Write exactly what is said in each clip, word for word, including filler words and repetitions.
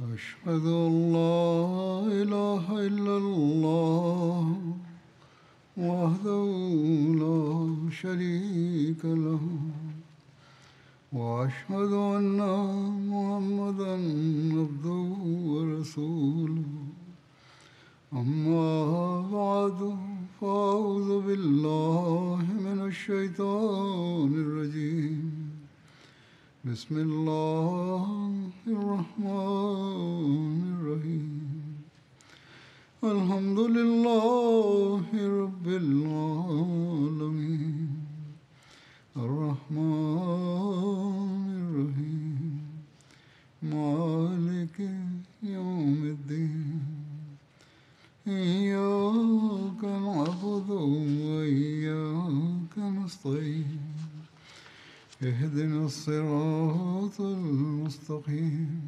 أشهد أن لا إله إلا الله وحده لا شريك له وأشهد أن محمدا عبده ورسوله أما بعد فأعوذ بالله من الشيطان الرجيم بسم الله الرحمن الرحيم الحمد لله رب العالمين الرحمن الرحيم مالك يوم الدين إياك نعبد وإياك نستعين اهدنا الصراط المستقيم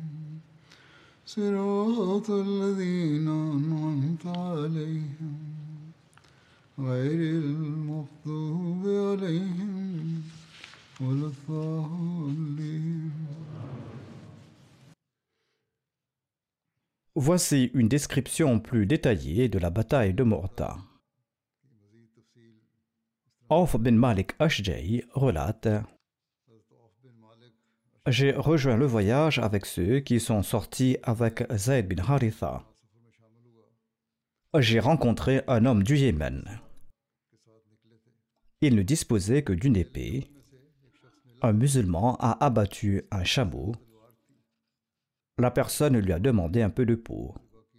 صراط الذين أنعمت عليهم غير المغضوب عليهم ولا الضالين. Voici une description plus détaillée de la bataille de Mu'ta. Auf bin Malik Ashja'i relate: j'ai rejoint le voyage avec ceux qui sont sortis avec Zayd bin Haritha. J'ai rencontré un homme du Yémen. Il ne disposait que d'une épée. Un musulman a abattu un chameau. La personne lui a demandé un peu de peau.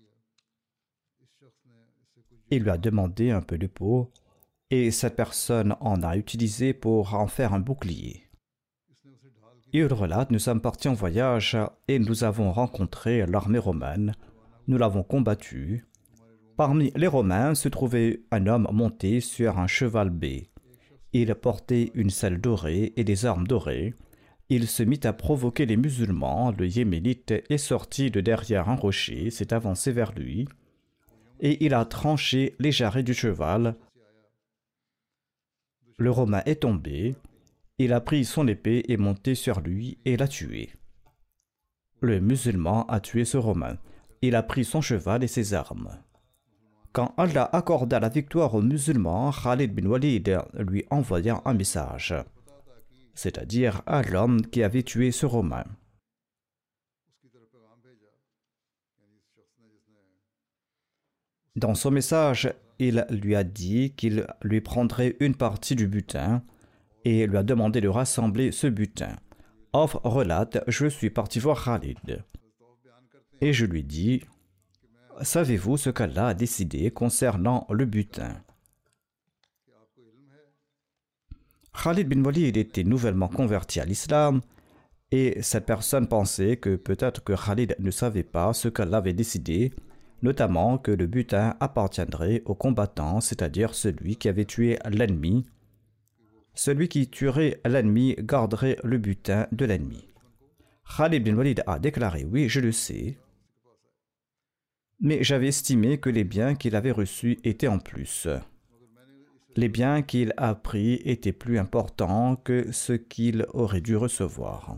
Il lui a demandé un peu de peau et cette personne en a utilisé pour en faire un bouclier. Il relate: nous sommes partis en voyage et nous avons rencontré l'armée romaine. Nous l'avons combattue. Parmi les Romains se trouvait un homme monté sur un cheval bai. Il portait une selle dorée et des armes dorées. Il se mit à provoquer les musulmans. Le Yéménite est sorti de derrière un rocher, s'est avancé vers lui, et il a tranché les jarrets du cheval. Le Romain est tombé. Il a pris son épée et monté sur lui et l'a tué. Le musulman a tué ce Romain. Il a pris son cheval et ses armes. Quand Allah accorda la victoire aux musulmans, Khalid bin Walid lui envoya un message, c'est-à-dire à l'homme qui avait tué ce Romain. Dans son message, il lui a dit qu'il lui prendrait une partie du butin et lui a demandé de rassembler ce butin. Auf relate: je suis parti voir Khalid et je lui dis: savez-vous ce qu'Allah a décidé concernant le butin? Khalid bin Walid était nouvellement converti à l'islam et cette personne pensait que peut-être que Khalid ne savait pas ce qu'Allah avait décidé, notamment que le butin appartiendrait au combattant, c'est-à-dire celui qui avait tué l'ennemi. Celui qui tuerait l'ennemi garderait le butin de l'ennemi. Khalid bin Walid a déclaré: oui, je le sais, mais j'avais estimé que les biens qu'il avait reçus étaient en plus. Les biens qu'il a pris étaient plus importants que ce qu'il aurait dû recevoir.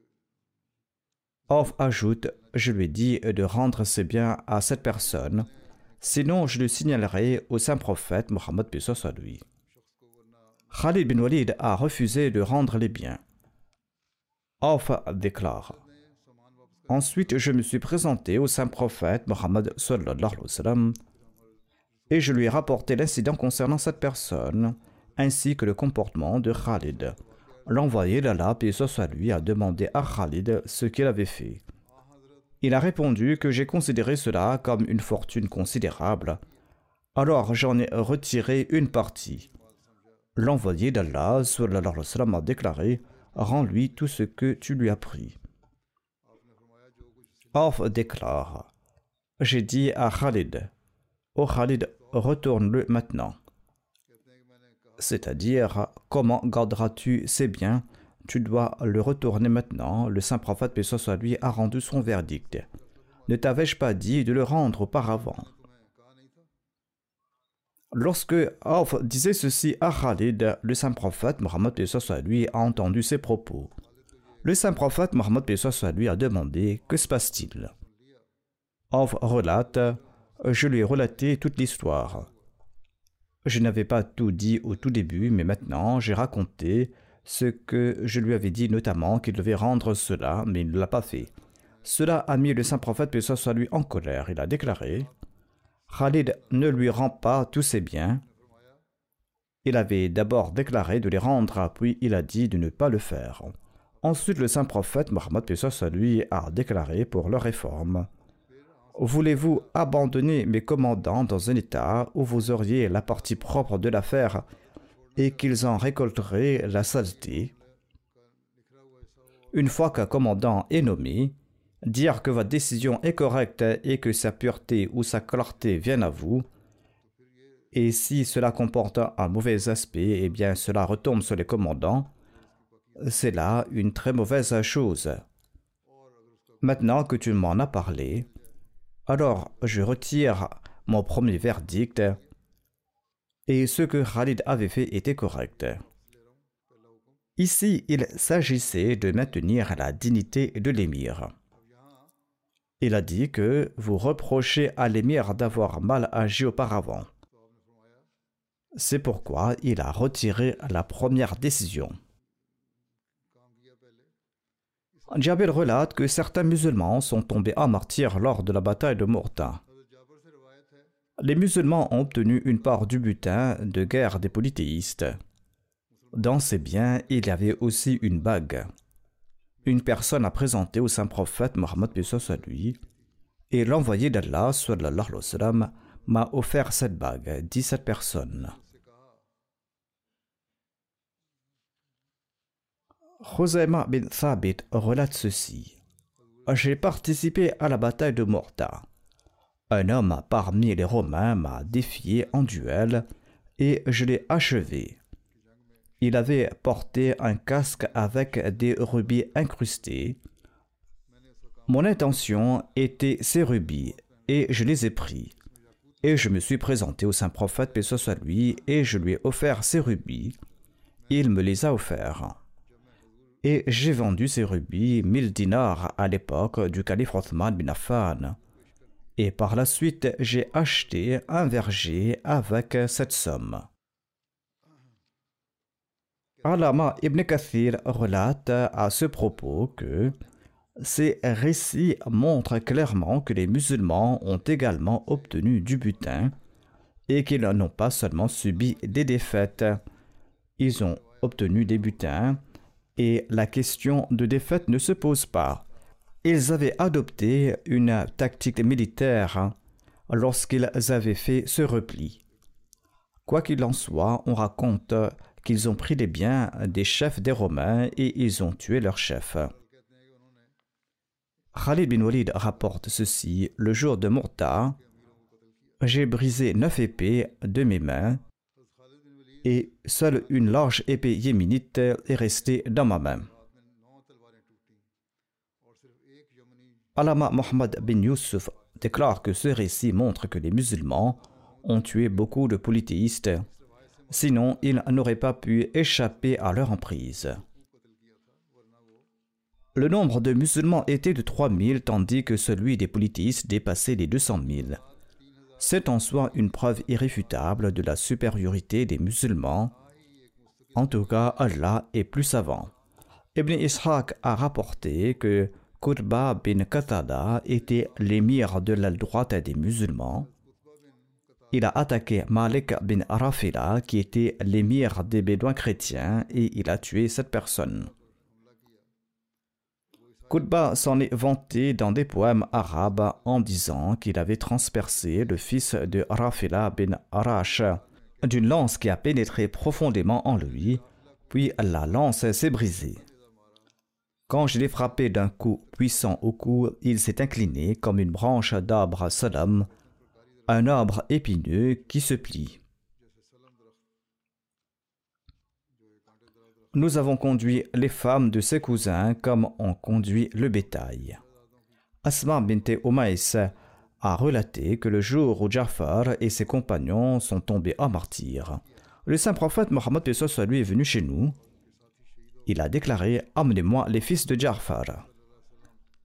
Auf ajoute: je lui ai dit de rendre ses biens à cette personne, sinon je le signalerai au saint prophète Mohammed paix soit lui. Khalid bin Walid a refusé de rendre les biens. Auf déclare: ensuite je me suis présenté au saint prophète Mohammed sallallahu alayhi wa sallam et je lui ai rapporté l'incident concernant cette personne, ainsi que le comportement de Khalid. L'envoyé d'Allah, paix soit lui, a demandé à Khalid ce qu'il avait fait. Il a répondu que j'ai considéré cela comme une fortune considérable. Alors j'en ai retiré une partie. L'envoyé d'Allah, sallallahu alayhi wa sallam, a déclaré: rends-lui tout ce que tu lui as pris. Auf déclare: j'ai dit à Khalid: ô Khalid, retourne-le maintenant. C'est-à-dire, comment garderas-tu ces biens? Tu dois le retourner maintenant. Le saint prophète, paix soit lui, a rendu son verdict. Ne t'avais-je pas dit de le rendre auparavant? Lorsque Auf disait ceci à Khalid, le saint prophète, Mohammed paix soit lui, a entendu ses propos. Le saint prophète, Mohammed paix soit lui, a demandé: que se passe-t-il? Auf relate, je lui ai relaté toute l'histoire. Je n'avais pas tout dit au tout début, mais maintenant j'ai raconté ce que je lui avais dit, notamment qu'il devait rendre cela, mais il ne l'a pas fait. Cela a mis le saint prophète, paix soit lui, en colère. Il a déclaré « Khalid ne lui rend pas tous ses biens. » Il avait d'abord déclaré de les rendre, puis il a dit de ne pas le faire. Ensuite, le saint prophète, Mohammed, paix soit lui, a déclaré pour leur réforme « Voulez-vous abandonner mes commandants dans un état où vous auriez la partie propre de l'affaire et qu'ils en récolteraient la saleté? Une fois qu'un commandant est nommé, dire que votre décision est correcte et que sa pureté ou sa clarté viennent à vous, et si cela comporte un mauvais aspect, eh bien cela retombe sur les commandants, c'est là une très mauvaise chose. Maintenant que tu m'en as parlé, alors je retire mon premier verdict et ce que Khalid avait fait était correct. Ici, il s'agissait de maintenir la dignité de l'émir. Il a dit que vous reprochez à l'émir d'avoir mal agi auparavant. C'est pourquoi il a retiré la première décision. Jabir relate que certains musulmans sont tombés en martyrs lors de la bataille de Mourta. Les musulmans ont obtenu une part du butin de guerre des polythéistes. Dans ces biens, il y avait aussi une bague. Une personne a présenté au saint prophète Mohammed paix soit sur lui, et l'envoyé d'Allah sallallahu alayhi wa sallam m'a offert cette bague, dit cette personne. Khuzaima bin Thabit relate ceci. J'ai participé à la bataille de Mourta. Un homme parmi les Romains m'a défié en duel et je l'ai achevé. Il avait porté un casque avec des rubis incrustés. Mon intention était ces rubis et je les ai pris. Et je me suis présenté au saint prophète, paix soit sur lui, et je lui ai offert ces rubis. Il me les a offerts. Et j'ai vendu ces rubis mille dinars à l'époque du calife Othman bin Affan. Et par la suite, j'ai acheté un verger avec cette somme. Allama ibn Kathir relate à ce propos que ces récits montrent clairement que les musulmans ont également obtenu du butin et qu'ils n'ont pas seulement subi des défaites. Ils ont obtenu des butins et la question de défaite ne se pose pas. Ils avaient adopté une tactique militaire lorsqu'ils avaient fait ce repli. Quoi qu'il en soit, on raconte qu'ils ont pris les biens des chefs des Romains et ils ont tué leur chef. Khalid bin Walid rapporte ceci. Le jour de Mourta, j'ai brisé neuf épées de mes mains et seule une large épée yéménite est restée dans ma main. Allama Mohammed bin Yusuf déclare que ce récit montre que les musulmans ont tué beaucoup de polythéistes, sinon ils n'auraient pas pu échapper à leur emprise. Le nombre de musulmans était de trois mille, tandis que celui des polythéistes dépassait les deux cent mille. C'est en soi une preuve irréfutable de la supériorité des musulmans. En tout cas, Allah est plus savant. Ibn Ishaq a rapporté que Qutba bin Qatada était l'émir de l'aile droite des musulmans. Il a attaqué Malik bin Arafila, qui était l'émir des Bédouins chrétiens, et il a tué cette personne. Qutba s'en est vanté dans des poèmes arabes en disant qu'il avait transpercé le fils de Arafila bin Arash d'une lance qui a pénétré profondément en lui, puis la lance s'est brisée. Quand je l'ai frappé d'un coup puissant au cou, il s'est incliné comme une branche d'arbre salam, un arbre épineux qui se plie. Nous avons conduit les femmes de ses cousins comme on conduit le bétail. Asma bint Umays a relaté que le jour où Ja'far et ses compagnons sont tombés en martyrs, le saint prophète Mohammed paix soit sur lui est venu chez nous. Il a déclaré « Amenez-moi les fils de Ja'far ».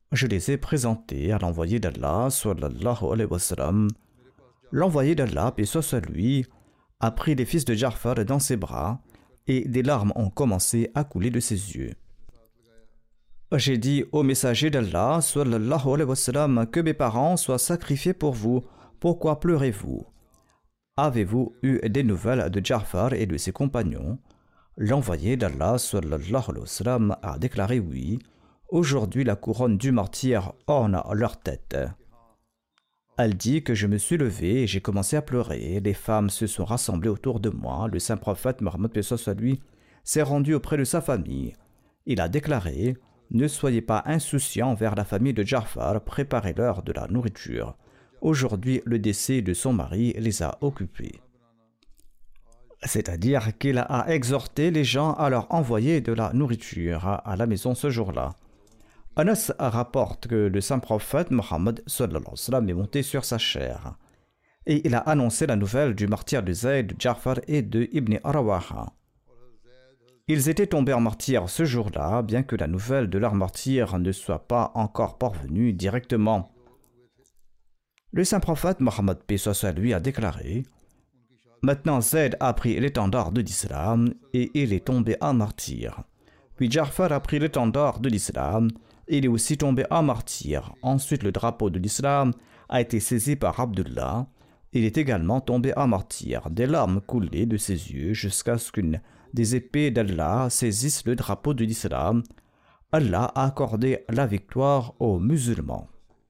Je les ai présentés à l'envoyé d'Allah, sallallahu alayhi wa sallam. L'envoyé d'Allah, paix soit sur lui, a pris les fils de Ja'far dans ses bras et des larmes ont commencé à couler de ses yeux. J'ai dit au messager d'Allah, sallallahu alayhi wa sallam, que mes parents soient sacrifiés pour vous. Pourquoi pleurez-vous? Avez-vous eu des nouvelles de Ja'far et de ses compagnons? L'envoyé d'Allah, sallallahu alayhi wa sallam, a déclaré oui. Aujourd'hui, la couronne du martyr orne leur tête. Elle dit que je me suis levé et j'ai commencé à pleurer. Les femmes se sont rassemblées autour de moi. Le saint prophète Mohammed paix soit lui s'est rendu auprès de sa famille. Il a déclaré: ne soyez pas insouciants envers la famille de Ja'far, préparez-leur de la nourriture. Aujourd'hui, le décès de son mari les a occupés. C'est-à-dire qu'il a exhorté les gens à leur envoyer de la nourriture à la maison ce jour-là. Anas rapporte que le saint prophète Mohammed sallallahu alayhi wa sallam est monté sur sa chair et il a annoncé la nouvelle du martyr de Zayd, de Ja'far et de Ibn Rawaha. Ils étaient tombés en martyr ce jour-là, bien que la nouvelle de leur martyr ne soit pas encore parvenue directement. Le saint prophète Mohammed paix soit sur lui a déclaré: maintenant Zayd a pris l'étendard de l'islam et il est tombé en martyr. Puis Ja'far a pris l'étendard de l'islam et il est aussi tombé en martyr. Ensuite, le drapeau de l'islam a été saisi par Abdullah. Il est également tombé en martyr. Des larmes coulaient de ses yeux jusqu'à ce qu'une des épées d'Allah saisisse le drapeau de l'islam. Allah a accordé la victoire aux musulmans.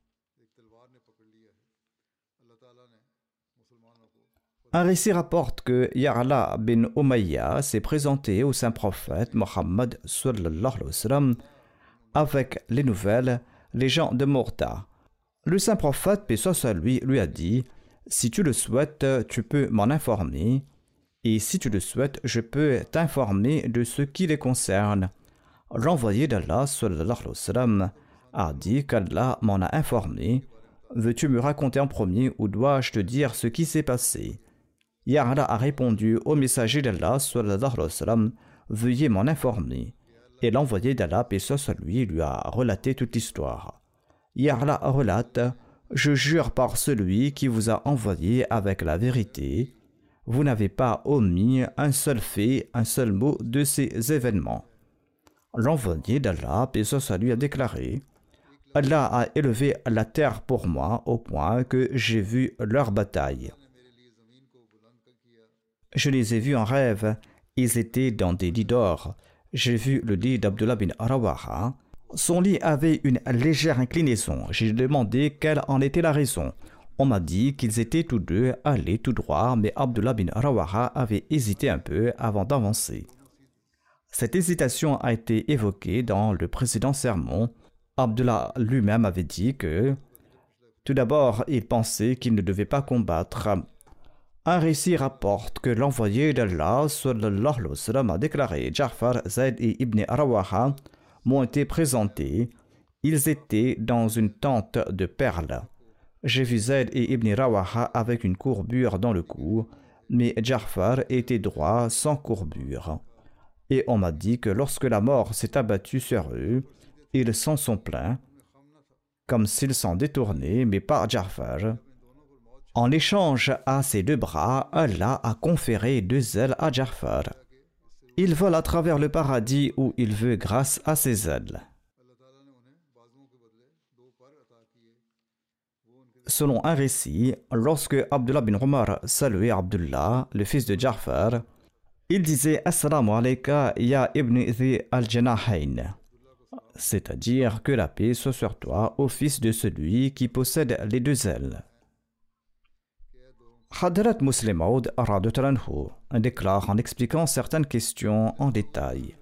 Un récit rapporte que Ya'la bin Umayya s'est présenté au saint prophète Mohammed sallallahu alayhi wa sallam avec les nouvelles, les gens de Morta. Le saint prophète, paix soit sur lui, lui a dit: si tu le souhaites, tu peux m'en informer, et si tu le souhaites, je peux t'informer de ce qui les concerne. L'envoyé d'Allah sallallahu alayhi wa sallam a dit qu'Allah m'en a informé. Veux-tu me raconter en premier ou dois-je te dire ce qui s'est passé? Ya'la a répondu au messager d'Allah sallallahu alayhi wa sallam: veuillez m'en informer. Et l'envoyé d'Allah, paix soit sur lui, lui a relaté toute l'histoire. Ya'la relate: je jure par celui qui vous a envoyé avec la vérité, vous n'avez pas omis un seul fait, un seul mot de ces événements. L'envoyé d'Allah, paix soit sur lui, a déclaré: Allah a élevé la terre pour moi au point que j'ai vu leur bataille. Je les ai vus en rêve, ils étaient dans des lits d'or. J'ai vu le lit d'Abdullah bin Rawaha. Son lit avait une légère inclinaison. J'ai demandé quelle en était la raison. On m'a dit qu'ils étaient tous deux allés tout droit, mais Abdullah bin Rawaha avait hésité un peu avant d'avancer. Cette hésitation a été évoquée dans le précédent sermon. Abdullah lui-même avait dit que, tout d'abord, il pensait qu'il ne devait pas combattre. Un récit rapporte que l'envoyé d'Allah sallallahu alayhi wa sallam a déclaré: Ja'far, Zayd et Ibn Rawaha m'ont été présentés. Ils étaient dans une tente de perles. J'ai vu Zayd et Ibn Rawaha avec une courbure dans le cou, mais Ja'far était droit sans courbure. Et on m'a dit que lorsque la mort s'est abattue sur eux, ils s'en sont plaints, comme s'ils s'en détournaient, mais pas Ja'far. En échange à ses deux bras, Allah a conféré deux ailes à Ja'far. Il vole à travers le paradis où il veut grâce à ses ailes. Selon un récit, lorsque Abdullah bin Umar saluait Abdullah, le fils de Ja'far, il disait « Assalamu alayka ya ibn Dhi al-Janahayn », c'est-à-dire que la paix soit sur toi, ô fils de celui qui possède les deux ailes. Hadrat Muslim Maud déclare en expliquant certaines questions en détail.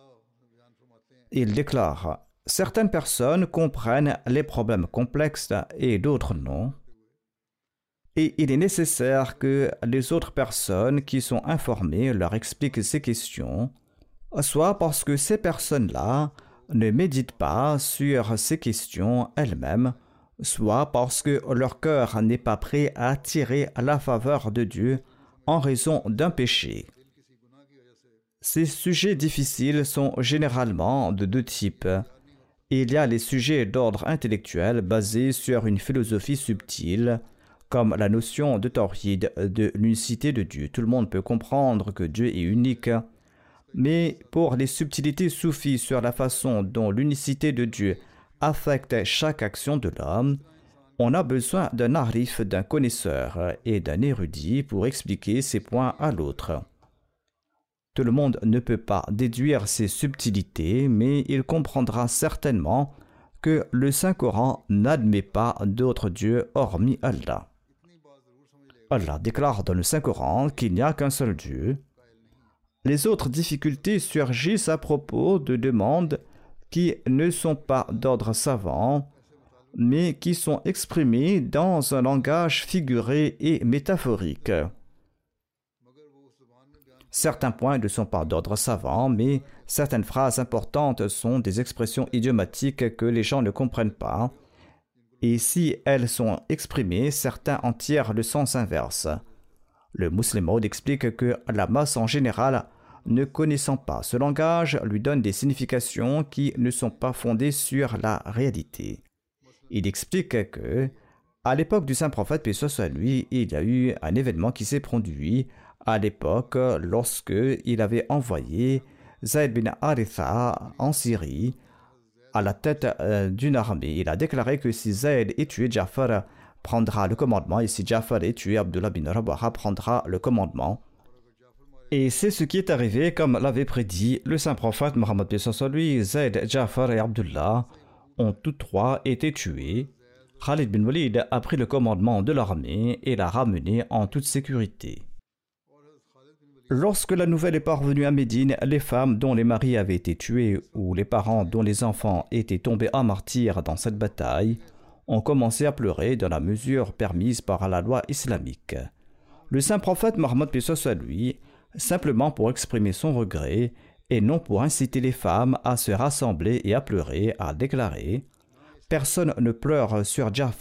Il déclare: certaines personnes comprennent les problèmes complexes et d'autres non. Et il est nécessaire que les autres personnes qui sont informées leur expliquent ces questions, soit parce que ces personnes-là ne méditent pas sur ces questions elles-mêmes, soit parce que leur cœur n'est pas prêt à attirer la faveur de Dieu en raison d'un péché. Ces sujets difficiles sont généralement de deux types. il y a les sujets d'ordre intellectuel basés sur une philosophie subtile, comme la notion de tawhid, de l'unicité de Dieu. Tout le monde peut comprendre que Dieu est unique, mais pour les subtilités soufis sur la façon dont l'unicité de Dieu affecte chaque action de l'homme, on a besoin d'un arif, d'un connaisseur et d'un érudit pour expliquer ces points à l'autre. Tout le monde ne peut pas déduire ces subtilités, mais il comprendra certainement que le Saint-Coran n'admet pas d'autre Dieu hormis Allah. Allah déclare dans le Saint-Coran qu'il n'y a qu'un seul Dieu. Les autres difficultés surgissent à propos de demandes qui ne sont pas d'ordre savant, mais qui sont exprimées dans un langage figuré et métaphorique. Certains points ne sont pas d'ordre savant, mais certaines phrases importantes sont des expressions idiomatiques que les gens ne comprennent pas, et si elles sont exprimées, certains en tirent le sens inverse. Le Muslim Maud explique que la masse en général, ne connaissant pas ce langage, lui donne des significations qui ne sont pas fondées sur la réalité. Il explique que, à l'époque du Saint-Prophète, paix soit lui, il y a eu un événement qui s'est produit à l'époque lorsque il avait envoyé Zayd bin Haritha en Syrie à la tête euh, d'une armée. Il a déclaré que si Zayd est tué, Ja'far prendra le commandement, et si Ja'far est tué, Abdullah bin Rawaha prendra le commandement. Et c'est ce qui est arrivé comme l'avait prédit le Saint-Prophète Mohammed paix soit lui. Zayd, Ja'far et Abdullah ont tous trois été tués. Khalid bin Walid a pris le commandement de l'armée et l'a ramené en toute sécurité. Lorsque la nouvelle est parvenue à Médine, les femmes dont les maris avaient été tués ou les parents dont les enfants étaient tombés en martyrs dans cette bataille ont commencé à pleurer dans la mesure permise par la loi islamique. Le Saint-Prophète Mohammed paix soit lui, simplement pour exprimer son regret et non pour inciter les femmes à se rassembler et à pleurer, a déclaré « Personne ne pleure sur Ja'far ».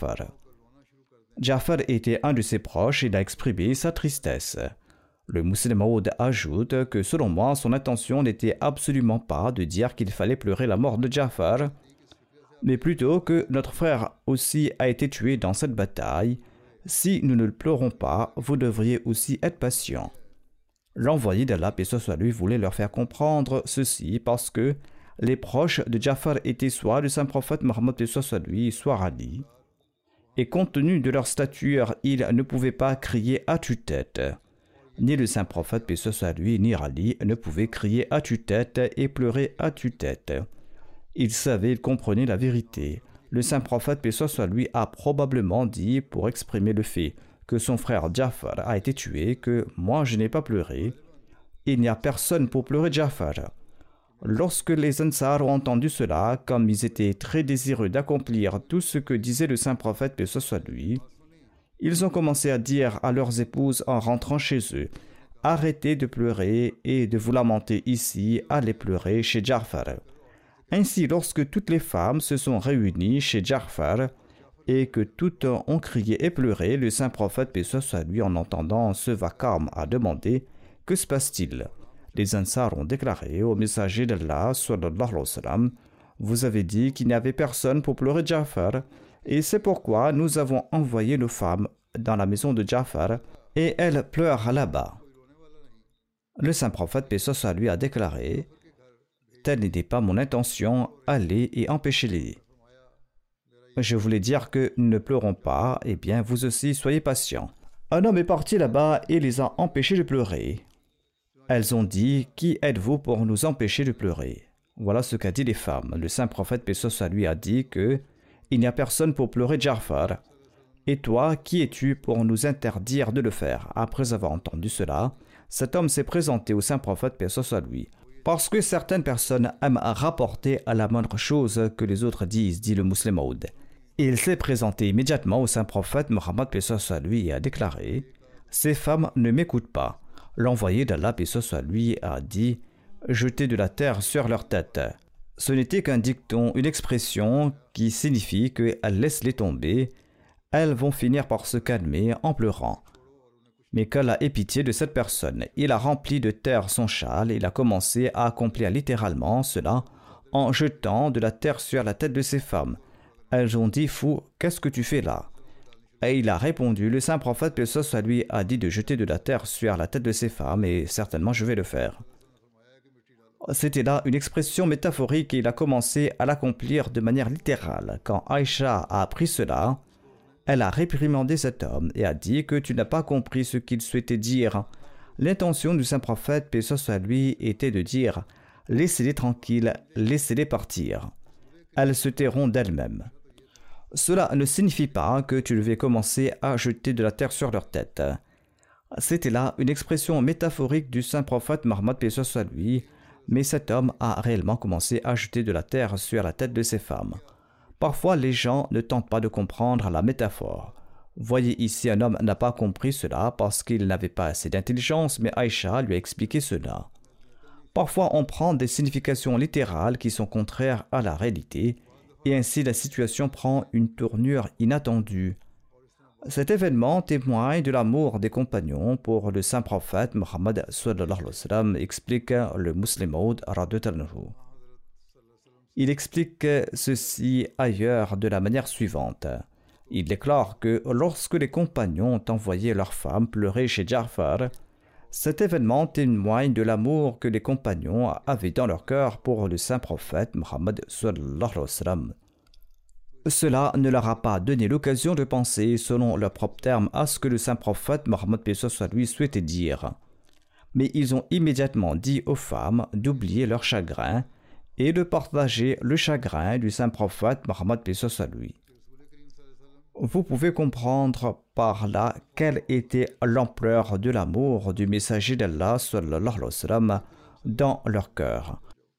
Ja'far était un de ses proches et il a exprimé sa tristesse. Le Muslim Maud ajoute que selon moi, son intention n'était absolument pas de dire qu'il fallait pleurer la mort de Ja'far, mais plutôt que notre frère aussi a été tué dans cette bataille. Si nous ne le pleurons pas, vous devriez aussi être patients. L'envoyé d'Allah, paix soit lui, voulait leur faire comprendre ceci parce que les proches de Ja'far étaient soit le Saint-Prophète Mohammed, paix soit lui, soit Ali. Et compte tenu de leur stature, ils ne pouvaient pas crier à tue-tête. Ni le Saint-Prophète, paix soit lui, ni Ali ne pouvaient crier à tue-tête et pleurer à tue-tête. Ils savaient, ils comprenaient la vérité. Le Saint-Prophète, paix soit lui, a probablement dit, pour exprimer le fait que son frère Ja'far a été tué, que moi je n'ai pas pleuré. Il n'y a personne pour pleurer Ja'far. Lorsque les Ansar ont entendu cela, comme ils étaient très désireux d'accomplir tout ce que disait le Saint-Prophète, paix soit lui, ils ont commencé à dire à leurs épouses en rentrant chez eux « Arrêtez de pleurer et de vous lamenter ici, allez pleurer chez Ja'far ». Ainsi, lorsque toutes les femmes se sont réunies chez Ja'far et que toutes ont crié et pleuré, le Saint-Prophète, paix soit lui, en entendant ce vacarme, a demandé « Que se passe-t-il » Les Ansar ont déclaré au messager d'Allah, sallallahu alayhi wa sallam, « Vous avez dit qu'il n'y avait personne pour pleurer Ja'far, et c'est pourquoi nous avons envoyé nos femmes dans la maison de Ja'far, et elles pleurent là-bas. » Le Saint-Prophète, paix soit lui, a déclaré « Telle n'était pas mon intention, allez et empêchez-les. » Je voulais dire que nous ne pleurons pas, eh bien vous aussi soyez patients. Un homme est parti là-bas et les a empêchés de pleurer. Elles ont dit « Qui êtes-vous pour nous empêcher de pleurer ?» Voilà ce qu'a dit les femmes. Le Saint-Prophète, paix soit lui, a dit que « Il n'y a personne pour pleurer Ja'far. Et toi, qui es-tu pour nous interdire de le faire ?» Après avoir entendu cela, cet homme s'est présenté au Saint-Prophète, paix soit lui. Parce que certaines personnes aiment rapporter à la moindre chose que les autres disent, dit le Muslim Maud. Il s'est présenté immédiatement au Saint-Prophète Mohammed, paix soit lui, et a déclaré « Ces femmes ne m'écoutent pas. » L'envoyé d'Allah, paix soit lui, a dit « Jetez de la terre sur leur tête. » Ce n'était qu'un dicton, une expression qui signifie qu'elles laissent-les tomber. Elles vont finir par se calmer en pleurant. Mais qu'Allah ait pitié de cette personne. Il a rempli de terre son châle et il a commencé à accomplir littéralement cela en jetant de la terre sur la tête de ces femmes. Elles ont dit, fou, qu'est-ce que tu fais là? Et il a répondu, le saint prophète, paix soit sur lui, a dit de jeter de la terre sur la tête de ces femmes, et certainement je vais le faire. C'était là une expression métaphorique et il a commencé à l'accomplir de manière littérale. Quand Aïcha a appris cela, elle a réprimandé cet homme et a dit que tu n'as pas compris ce qu'il souhaitait dire. L'intention du saint prophète, paix soit sur lui, était de dire « Laissez-les tranquilles, laissez-les partir ». Elles se tairont d'elles-mêmes. Cela ne signifie pas que tu devais commencer à jeter de la terre sur leur tête. C'était là une expression métaphorique du saint prophète Mohammed, paix soit sur lui, mais cet homme a réellement commencé à jeter de la terre sur la tête de ces femmes. Parfois, les gens ne tentent pas de comprendre la métaphore. Voyez ici, un homme n'a pas compris cela parce qu'il n'avait pas assez d'intelligence, mais Aïcha lui a expliqué cela. Parfois, on prend des significations littérales qui sont contraires à la réalité, et ainsi la situation prend une tournure inattendue. Cet événement témoigne de l'amour des compagnons pour le saint prophète Mohammed sallallahu alayhi wa sallam, explique le Muslim Maud radhiyallahu anhu. Il explique ceci ailleurs de la manière suivante. Il déclare que lorsque les compagnons ont envoyé leurs femmes pleurer chez Ja'far, cet événement témoigne de l'amour que les compagnons avaient dans leur cœur pour le saint prophète Mohammed sallallahu alayhi wa sallam. Cela ne leur a pas donné l'occasion de penser, selon leurs propres termes, à ce que le saint prophète Mohammed paix soit lui souhaitait dire. Mais ils ont immédiatement dit aux femmes d'oublier leur chagrin et de partager le chagrin du saint prophète Mohammed paix soit lui. Vous pouvez comprendre par là quelle était l'ampleur de l'amour du messager d'Allah sallallahu alayhi wa sallam dans leur cœur.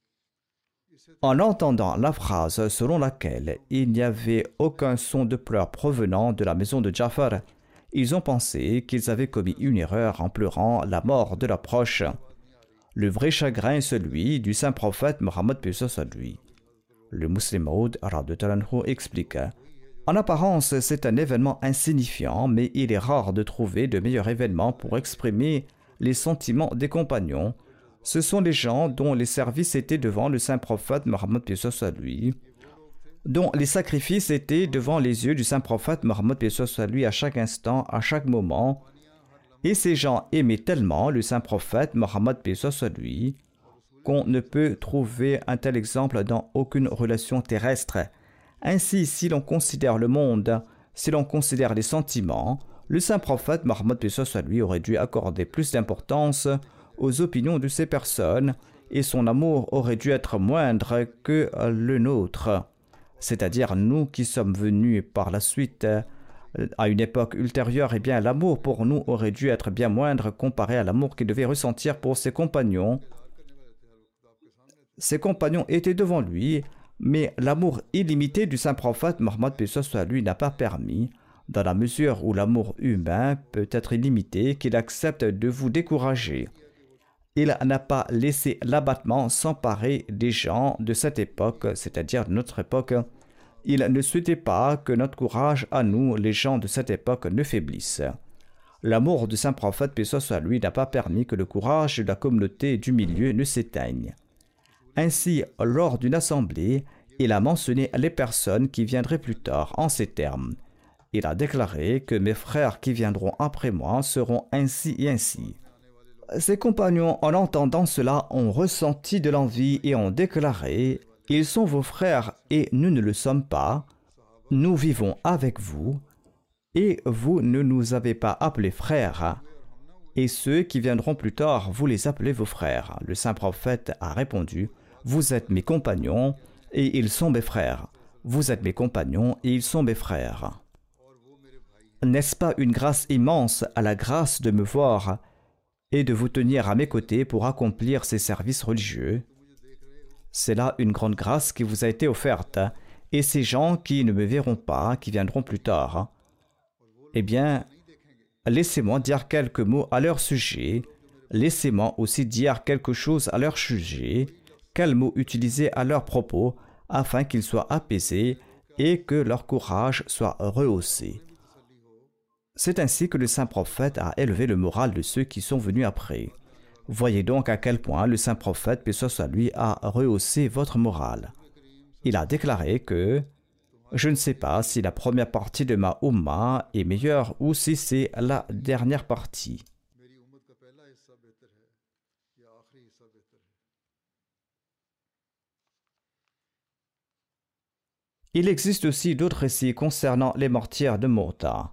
En entendant la phrase selon laquelle il n'y avait aucun son de pleurs provenant de la maison de Ja'far, ils ont pensé qu'ils avaient commis une erreur en pleurant la mort de leur proche. Le vrai chagrin est celui du saint prophète Mohammed paix soit lui. Le Muslim Maud radhiyallahu anhu explique. En apparence, c'est un événement insignifiant, mais il est rare de trouver de meilleurs événements pour exprimer les sentiments des compagnons. Ce sont les gens dont les services étaient devant le saint prophète Mohammed paix soit lui, dont les sacrifices étaient devant les yeux du saint prophète Mohammed paix soit lui à chaque instant, à chaque moment. Et ces gens aimaient tellement le saint prophète Mohammed paix soit lui qu'on ne peut trouver un tel exemple dans aucune relation terrestre. Ainsi, si l'on considère le monde, si l'on considère les sentiments, le saint prophète Mohammed paix soit lui aurait dû accorder plus d'importance aux opinions de ces personnes et son amour aurait dû être moindre que le nôtre. C'est-à-dire nous qui sommes venus par la suite à une époque ultérieure, eh bien l'amour pour nous aurait dû être bien moindre comparé à l'amour qu'il devait ressentir pour ses compagnons. Ses compagnons étaient devant lui, mais l'amour illimité du saint prophète Mohammed paix soit lui n'a pas permis, dans la mesure où l'amour humain peut être illimité, qu'il accepte de vous décourager. Il n'a pas laissé l'abattement s'emparer des gens de cette époque, c'est-à-dire de notre époque. Il ne souhaitait pas que notre courage à nous, les gens de cette époque, ne faiblisse. L'amour du saint prophète paix soit lui n'a pas permis que le courage de la communauté du milieu ne s'éteigne. Ainsi, lors d'une assemblée, il a mentionné les personnes qui viendraient plus tard en ces termes. Il a déclaré que mes frères qui viendront après moi seront ainsi et ainsi. Ses compagnons, en entendant cela, ont ressenti de l'envie et ont déclaré « Ils sont vos frères et nous ne le sommes pas. Nous vivons avec vous et vous ne nous avez pas appelés frères. Et ceux qui viendront plus tard, vous les appelez vos frères. » Le saint prophète a répondu « Vous êtes mes compagnons et ils sont mes frères. Vous êtes mes compagnons et ils sont mes frères. » N'est-ce pas une grâce immense à la grâce de me voir et de vous tenir à mes côtés pour accomplir ces services religieux? C'est là une grande grâce qui vous a été offerte. Et ces gens qui ne me verront pas, qui viendront plus tard, eh bien, laissez-moi dire quelques mots à leur sujet. Laissez-moi aussi dire quelque chose à leur sujet. Quels mots utiliser à leur propos, afin qu'ils soient apaisés et que leur courage soit rehaussé. C'est ainsi que le saint prophète a élevé le moral de ceux qui sont venus après. Voyez donc à quel point le saint prophète, paix soit lui, a rehaussé votre morale. Il a déclaré que « Je ne sais pas si la première partie de ma Ummah est meilleure ou si c'est la dernière partie. » Il existe aussi d'autres récits concernant les mortiers de Mou'tah.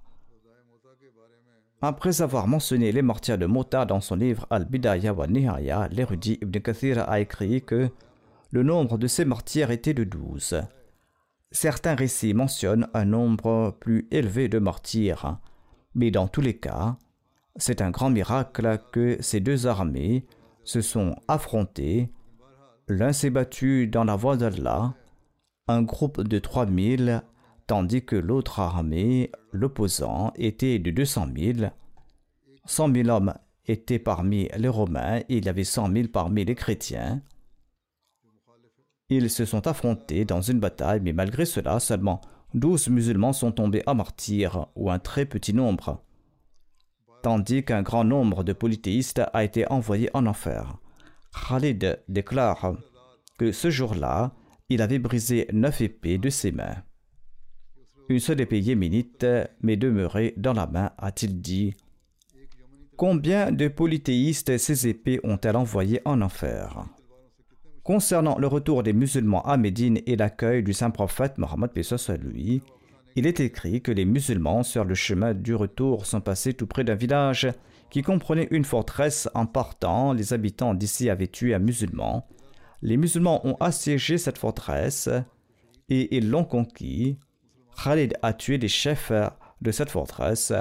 Après avoir mentionné les mortiers de Mou'tah dans son livre Al-Bidaya wa Nihaya, l'érudit Ibn Kathir a écrit que le nombre de ces mortiers était de douze. Certains récits mentionnent un nombre plus élevé de martyrs, mais dans tous les cas, c'est un grand miracle que ces deux armées se sont affrontées. L'un s'est battu dans la voie d'Allah, un groupe de trois mille, tandis que l'autre armée, l'opposant, était de deux cent mille. cent mille hommes étaient parmi les Romains et il y avait cent mille parmi les chrétiens. Ils se sont affrontés dans une bataille, mais malgré cela, seulement douze musulmans sont tombés en martyrs, ou un très petit nombre, tandis qu'un grand nombre de polythéistes a été envoyé en enfer. Khalid déclare que ce jour-là, il avait brisé neuf épées de ses mains. Une seule épée yéménite m'est demeurée dans la main, a-t-il dit. Combien de polythéistes ces épées ont-elles envoyé en enfer? Concernant le retour des musulmans à Médine et l'accueil du saint prophète Mohammed paix soit lui, il est écrit que les musulmans sur le chemin du retour sont passés tout près d'un village qui comprenait une forteresse. En partant, les habitants d'ici avaient tué un musulman. Les musulmans ont assiégé cette forteresse et ils l'ont conquis. Khalid a tué les chefs de cette forteresse.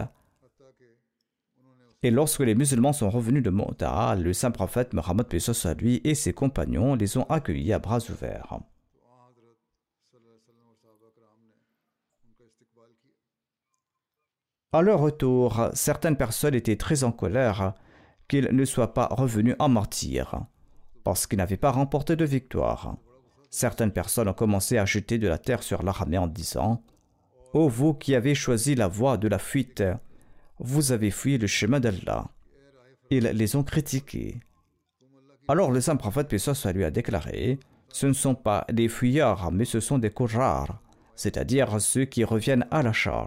Et lorsque les musulmans sont revenus de Mou'tah, le saint prophète Mohammed paix soit lui et ses compagnons les ont accueillis à bras ouverts. À leur retour, certaines personnes étaient très en colère qu'ils ne soient pas revenus en martyrs, parce qu'ils n'avaient pas remporté de victoire. Certaines personnes ont commencé à jeter de la terre sur l'armée en disant « Ô vous qui avez choisi la voie de la fuite, vous avez fui le chemin d'Allah. » Ils les ont critiqués. Alors le saint prophète paix soit lui a déclaré « Ce ne sont pas des fuyards, mais ce sont des courards, c'est-à-dire ceux qui reviennent à la charge. »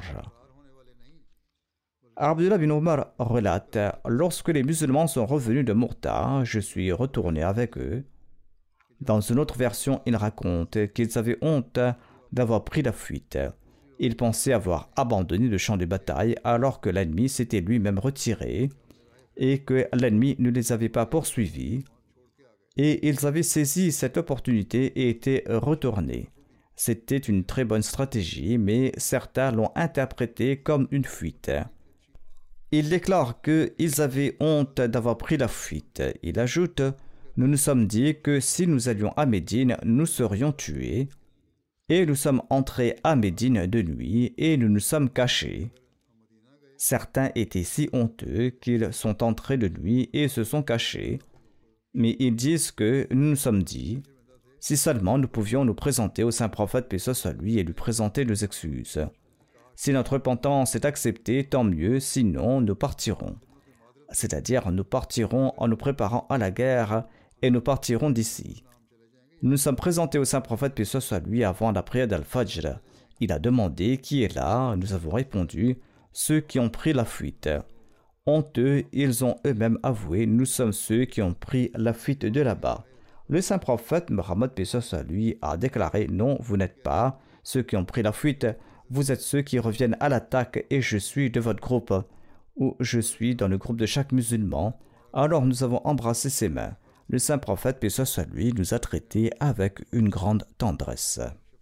Abdullah bin Omar relate « Lorsque les musulmans sont revenus de Mou'tah, je suis retourné avec eux. » Dans une autre version, il raconte qu'ils avaient honte d'avoir pris la fuite. Ils pensaient avoir abandonné le champ de bataille alors que l'ennemi s'était lui-même retiré et que l'ennemi ne les avait pas poursuivis. Et ils avaient saisi cette opportunité et étaient retournés. C'était une très bonne stratégie, mais certains l'ont interprétée comme une fuite. Il déclare qu'ils avaient honte d'avoir pris la fuite. Il ajoute « Nous nous sommes dit que si nous allions à Médine, nous serions tués. Et nous sommes entrés à Médine de nuit et nous nous sommes cachés. » Certains étaient si honteux qu'ils sont entrés de nuit et se sont cachés. Mais ils disent que nous nous sommes dit « Si seulement nous pouvions nous présenter au saint prophète paix soit lui et lui présenter nos excuses. » Si notre repentance est acceptée, tant mieux, sinon nous partirons. C'est-à-dire, nous partirons en nous préparant à la guerre et nous partirons d'ici. Nous nous sommes présentés au saint prophète paix soit lui avant la prière d'Al-Fajr. Il a demandé qui est là. Nous avons répondu ceux qui ont pris la fuite. Honteux, ils ont eux-mêmes avoué nous sommes ceux qui ont pris la fuite de là-bas. Le saint prophète Mohammed paix soit lui a déclaré non, vous n'êtes pas ceux qui ont pris la fuite. Vous êtes ceux qui reviennent à l'attaque et je suis de votre groupe, ou je suis dans le groupe de chaque musulman. Alors nous avons embrassé ses mains. Le saint prophète, paix soit lui, nous a traités avec une grande tendresse.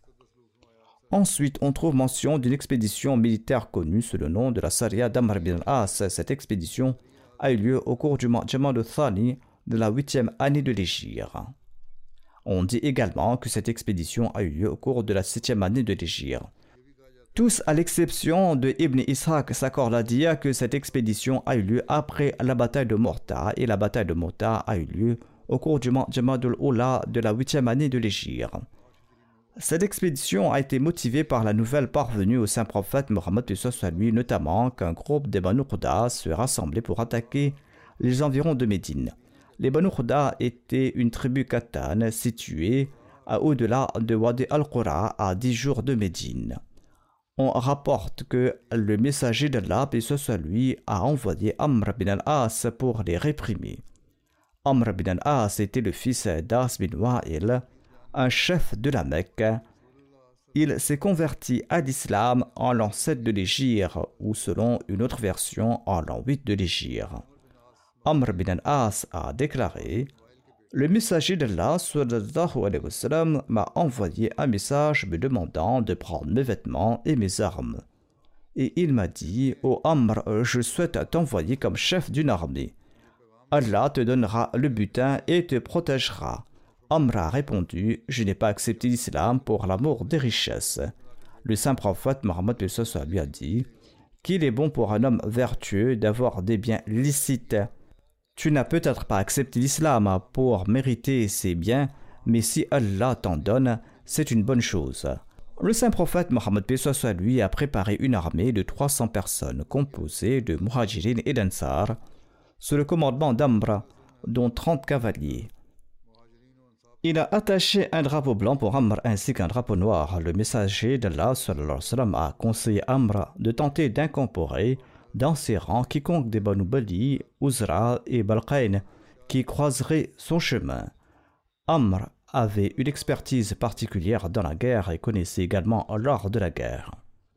Ensuite, on trouve mention d'une expédition militaire connue sous le nom de la Saria d'Amr bin al-As. Cette expédition a eu lieu au cours du mois Jamad al-Thani de la huitième année de l'Hégire. On dit également que cette expédition a eu lieu au cours de la septième année de l'Hégire. Tous, à l'exception de Ibn Ishaq, s'accordent à dire que cette expédition a eu lieu après la bataille de Mou'tah et la bataille de Mou'tah a eu lieu au cours du mois Jamad al-Ula de la huitième année de l'Hégire. Cette expédition a été motivée par la nouvelle parvenue au saint prophète Mohammed paix soit lui, notamment qu'un groupe des Banu Qurda se rassemblait pour attaquer les environs de Médine. Les Banu Khouda étaient une tribu Katan située au-delà de Wadi al-Qura à dix jours de Médine. On rapporte que le messager d'Allah, paix soit lui, a envoyé Amr bin al-As pour les réprimer. Amr bin al-As était le fils d'As bin Wa'il, un chef de la Mecque. Il s'est converti à l'islam en l'an sept de l'Hégire, ou selon une autre version, en l'an huit de l'Hégire. Amr bin al-As a déclaré: le messager d'Allah sallallahu alayhi wa sallam m'a envoyé un message me demandant de prendre mes vêtements et mes armes. Et il m'a dit: ô Amr, je souhaite t'envoyer comme chef d'une armée. Allah te donnera le butin et te protégera. Amr a répondu: je n'ai pas accepté l'islam pour l'amour des richesses. Le saint prophète Mohammed lui a dit qu'il est bon pour un homme vertueux d'avoir des biens licites. Tu n'as peut-être pas accepté l'islam pour mériter ces biens, mais si Allah t'en donne, c'est une bonne chose. Le saint prophète Mohammed lui a préparé une armée de trois cents personnes composée de Muhajirin et d'Ansar, sous le commandement d'Amr, dont trente cavaliers. Il a attaché un drapeau blanc pour Amr ainsi qu'un drapeau noir. Le messager d'Allah sallallahu alayhi wa sallam a conseillé Amr de tenter d'incorporer dans ses rangs quiconque des Banu Bali, Uzra et Balqain qui croiserait son chemin. Amr avait une expertise particulière dans la guerre et connaissait également l'art de la guerre.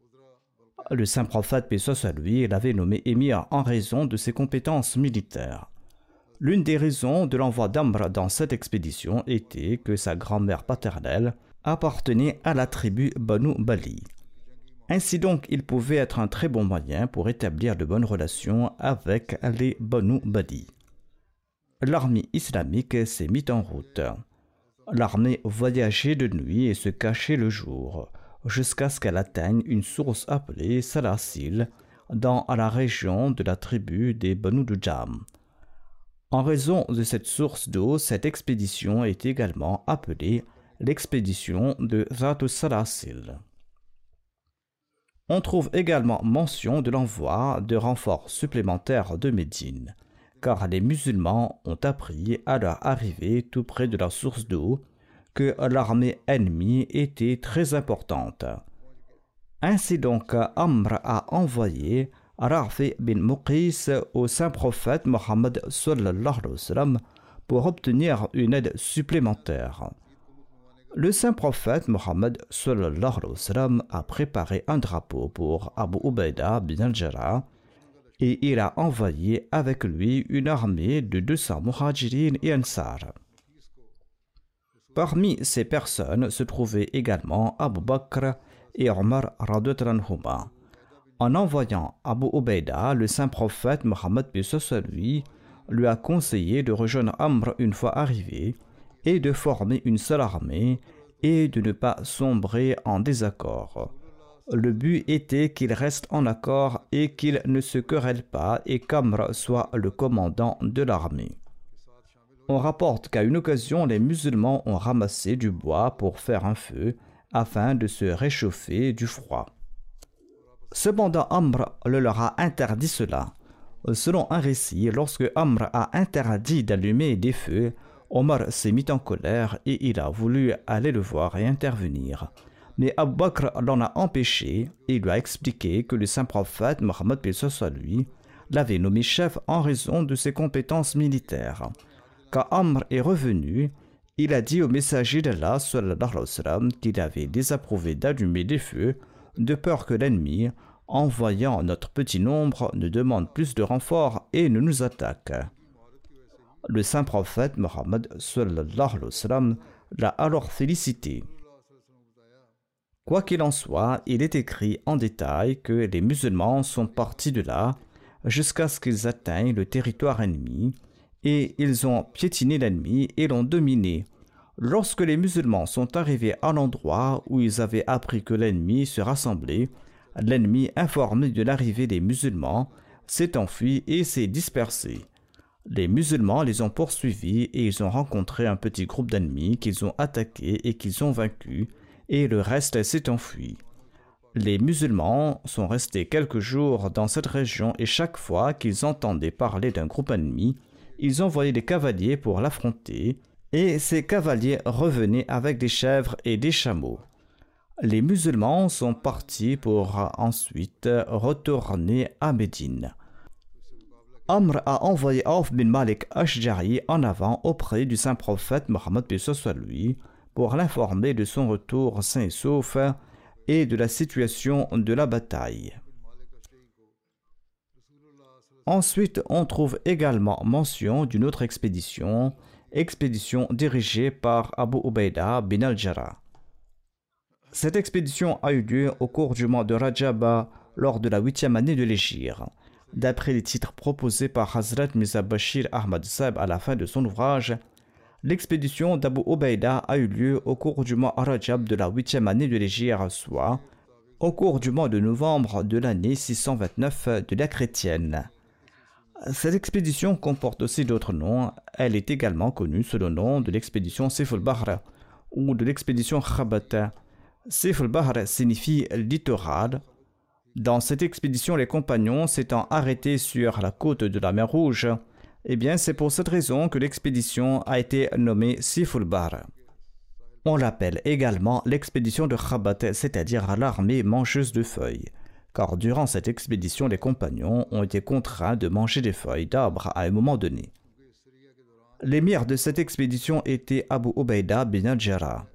Le saint prophète, paix soit sur lui, l'avait nommé émir en raison de ses compétences militaires. L'une des raisons de l'envoi d'Amr dans cette expédition était que sa grand-mère paternelle appartenait à la tribu Banu Bali. Ainsi donc, il pouvait être un très bon moyen pour établir de bonnes relations avec les Banu Bali. L'armée islamique s'est mise en route. L'armée voyageait de nuit et se cachait le jour, jusqu'à ce qu'elle atteigne une source appelée Salasil, dans la région de la tribu des Banu Dujam. En raison de cette source d'eau, cette expédition est également appelée l'expédition de Zatu Salasil. On trouve également mention de l'envoi de renforts supplémentaires de Médine, car les musulmans ont appris à leur arrivée tout près de la source d'eau que l'armée ennemie était très importante. Ainsi donc, Amr a envoyé Rafi bin Muqis au saint prophète Mohammed sallallahu alayhi wa sallam pour obtenir une aide supplémentaire. Le saint prophète Mohammed sallallahu alayhi wa sallam a préparé un drapeau pour Abu Ubaida bin al-Jarrah et il a envoyé avec lui une armée de deux cents muhajirin et ansar. Parmi ces personnes se trouvaient également Abu Bakr et Omar radhiyallahu anhuma. En envoyant Abu Ubaida, le saint prophète Mohammed lui, lui a conseillé de rejoindre Amr une fois arrivé et de former une seule armée et de ne pas sombrer en désaccord. Le but était qu'ils restent en accord et qu'ils ne se querellent pas et qu'Amr soit le commandant de l'armée. On rapporte qu'à une occasion, les musulmans ont ramassé du bois pour faire un feu afin de se réchauffer du froid. Cependant, Amr le leur a interdit cela. Selon un récit, lorsque Amr a interdit d'allumer des feux, Omar s'est mis en colère et il a voulu aller le voir et intervenir. Mais Abu Bakr l'en a empêché et lui a expliqué que le saint prophète Mohammed lui l'avait nommé chef en raison de ses compétences militaires. Quand Amr est revenu, il a dit au messager d'Allah sallallahu alayhi wa sallam qu'il avait désapprouvé d'allumer des feux de peur que l'ennemi, en voyant notre petit nombre, ne demande plus de renforts et ne nous attaque. Le saint prophète Mohammed sallallahu alayhi wa sallam l'a alors félicité. Quoi qu'il en soit, il est écrit en détail que les musulmans sont partis de là jusqu'à ce qu'ils atteignent le territoire ennemi et ils ont piétiné l'ennemi et l'ont dominé. Lorsque les musulmans sont arrivés à l'endroit où ils avaient appris que l'ennemi se rassemblait, l'ennemi, informé de l'arrivée des musulmans, s'est enfui et s'est dispersé. Les musulmans les ont poursuivis et ils ont rencontré un petit groupe d'ennemis qu'ils ont attaqués et qu'ils ont vaincus, et le reste s'est enfui. Les musulmans sont restés quelques jours dans cette région et chaque fois qu'ils entendaient parler d'un groupe ennemi, ils envoyaient des cavaliers pour l'affronter, et ces cavaliers revenaient avec des chèvres et des chameaux. Les musulmans sont partis pour ensuite retourner à Médine. Amr a envoyé Auf bin Malik Ashjari en avant auprès du saint prophète Mohammed paix soit lui pour l'informer de son retour sain et sauf et de la situation de la bataille. Ensuite, on trouve également mention d'une autre expédition, expédition dirigée par Abu Ubaïda bin al-Jarrah. Cette expédition a eu lieu au cours du mois de Rajab lors de la huitième année de l'Hégire. D'après les titres proposés par Hazrat Mirza Bashir Ahmad Sahib à la fin de son ouvrage, l'expédition d'Abu Ubaïda a eu lieu au cours du mois Rajab de la huitième année de l'Hégire, soit au cours du mois de novembre de l'année six cent vingt-neuf de l'ère chrétienne. Cette expédition comporte aussi d'autres noms. Elle est également connue sous le nom de l'expédition Sif al-Bahr ou de l'expédition Khabat. Sif al-Bahr signifie littoral. Dans cette expédition, les compagnons s'étant arrêtés sur la côte de la mer Rouge, eh bien c'est pour cette raison que l'expédition a été nommée Sif al-Bahr. On l'appelle également l'expédition de Khabat, c'est-à-dire l'armée mangeuse de feuilles, car durant cette expédition, les compagnons ont été contraints de manger des feuilles d'arbre à un moment donné. L'émir de cette expédition était Abu Ubaïda bin al-Jarrah.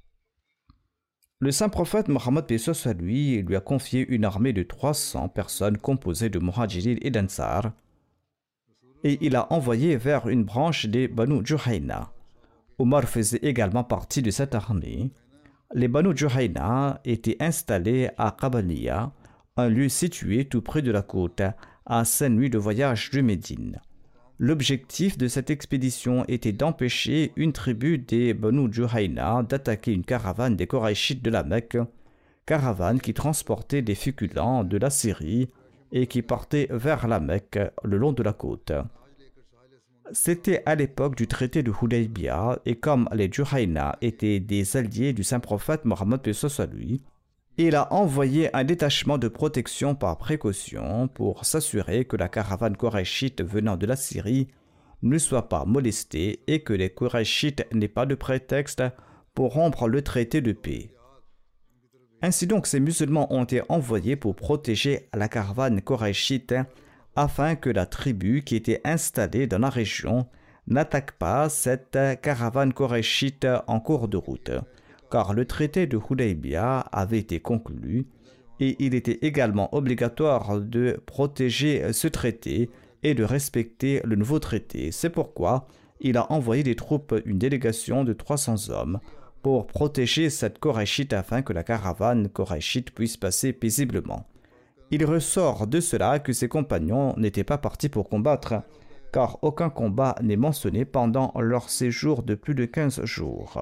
Le saint prophète Mohammed paix soit lui lui a confié une armée de trois cents personnes composées de Muhajirin et d'Ansar, et il a envoyé vers une branche des Banu Juhayna. Omar faisait également partie de cette armée. Les Banu Juhayna étaient installés à Qabaniya, un lieu situé tout près de la côte, à cinq nuits de voyage de Médine. L'objectif de cette expédition était d'empêcher une tribu des Banu Juhayna d'attaquer une caravane des Qurayshites de la Mecque, caravane qui transportait des féculents de la Syrie et qui partait vers la Mecque le long de la côte. C'était à l'époque du traité de Hudaybiyah, et comme les Juhayna étaient des alliés du saint prophète Mohammed paix soit lui, il a envoyé un détachement de protection par précaution pour s'assurer que la caravane Qurayshites venant de la Syrie ne soit pas molestée et que les Qurayshites n'aient pas de prétexte pour rompre le traité de paix. Ainsi donc, ces musulmans ont été envoyés pour protéger la caravane Qurayshite afin que la tribu qui était installée dans la région n'attaque pas cette caravane Qurayshite en cours de route, car le traité de Hudaybiyah avait été conclu et il était également obligatoire de protéger ce traité et de respecter le nouveau traité. C'est pourquoi il a envoyé des troupes, une délégation de trois cents hommes, pour protéger cette Qurayshite afin que la caravane Qurayshite puisse passer paisiblement. Il ressort de cela que ses compagnons n'étaient pas partis pour combattre, car aucun combat n'est mentionné pendant leur séjour de plus de quinze jours.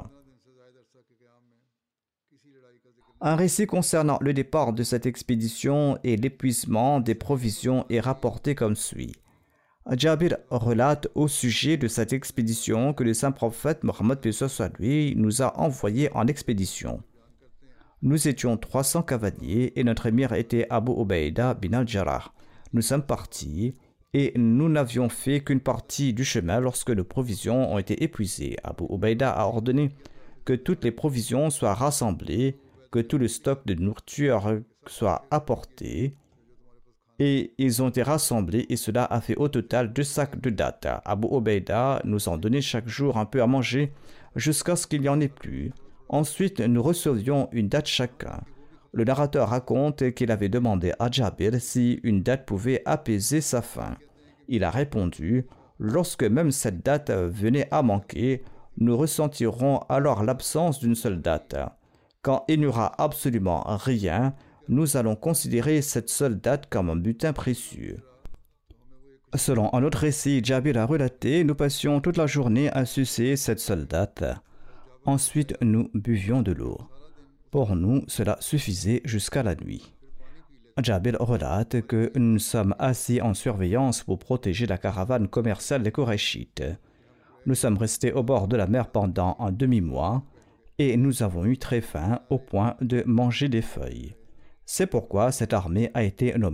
Un récit concernant le départ de cette expédition et l'épuisement des provisions est rapporté comme suit. Jabir relate au sujet de cette expédition que le saint prophète Mohammed paix soit lui nous a envoyés en expédition. Nous étions trois cents cavaliers et notre émir était Abu Ubaïda bin al-Jarrah. Nous sommes partis et nous n'avions fait qu'une partie du chemin lorsque nos provisions ont été épuisées. Abu Ubaïda a ordonné que toutes les provisions soient rassemblées, que tout le stock de nourriture soit apporté, et ils ont été rassemblés et cela a fait au total deux sacs de dattes. Abu Ubaïda nous en donnait chaque jour un peu à manger jusqu'à ce qu'il n'y en ait plus. Ensuite, nous recevions une date chacun. Le narrateur raconte qu'il avait demandé à Jabir si une date pouvait apaiser sa faim. Il a répondu « Lorsque même cette date venait à manquer, nous ressentirons alors l'absence d'une seule date. Quand il n'y aura absolument rien, nous allons considérer cette seule date comme un butin précieux. » Selon un autre récit, Jabir a relaté « Nous passions toute la journée à sucer cette seule date. Ensuite, nous buvions de l'eau. Pour nous, cela suffisait jusqu'à la nuit. » Jabir relate que nous sommes assis en surveillance pour protéger la caravane commerciale des Qurayshites. Nous sommes restés au bord de la mer pendant un demi-mois et nous avons eu très faim au point de manger des feuilles. C'est pourquoi cette armée a été nommée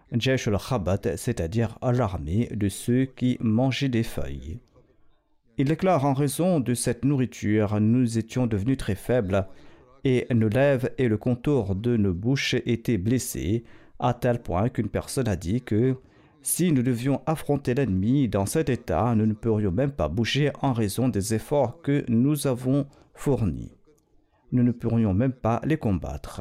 Jaish al-Khabat, c'est-à-dire l'armée de ceux qui mangeaient des feuilles. Il déclare: en raison de cette nourriture, nous étions devenus très faibles et nos lèvres et le contour de nos bouches étaient blessés, à tel point qu'une personne a dit que si nous devions affronter l'ennemi dans cet état, nous ne pourrions même pas bouger en raison des efforts que nous avons fournis. Nous ne pourrions même pas les combattre.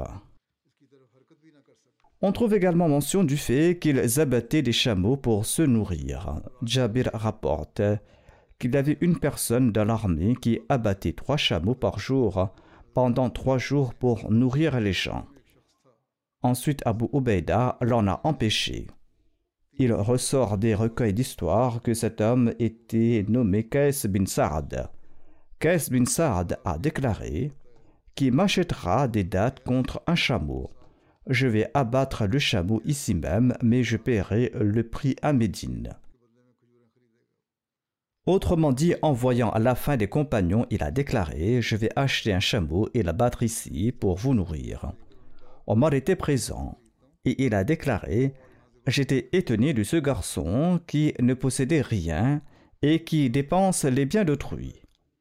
On trouve également mention du fait qu'ils abattaient des chameaux pour se nourrir. Jabir rapporte qu'il y avait une personne dans l'armée qui abattait trois chameaux par jour pendant trois jours pour nourrir les gens. Ensuite, Abu Ubaïda l'en a empêché. Il ressort des recueils d'histoire que cet homme était nommé Qais bin Saad. Qais bin Saad a déclaré: qui m'achètera des dattes contre un chameau. Je vais abattre le chameau ici même, mais je paierai le prix à Médine. Autrement dit, en voyant à la fin des compagnons, il a déclaré: je vais acheter un chameau et l'abattre ici pour vous nourrir. Omar était présent et il a déclaré: j'étais étonné de ce garçon qui ne possédait rien et qui dépense les biens d'autrui.